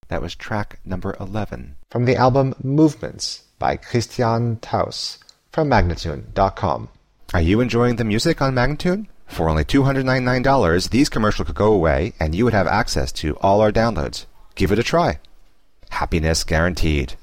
That was track number 11. From the album Movements by Christian Taus from Magnatune.com. Are you enjoying the music on Magnatune? For only $299, these commercials could go away and you would have access to all our downloads. Give it a try. Happiness guaranteed.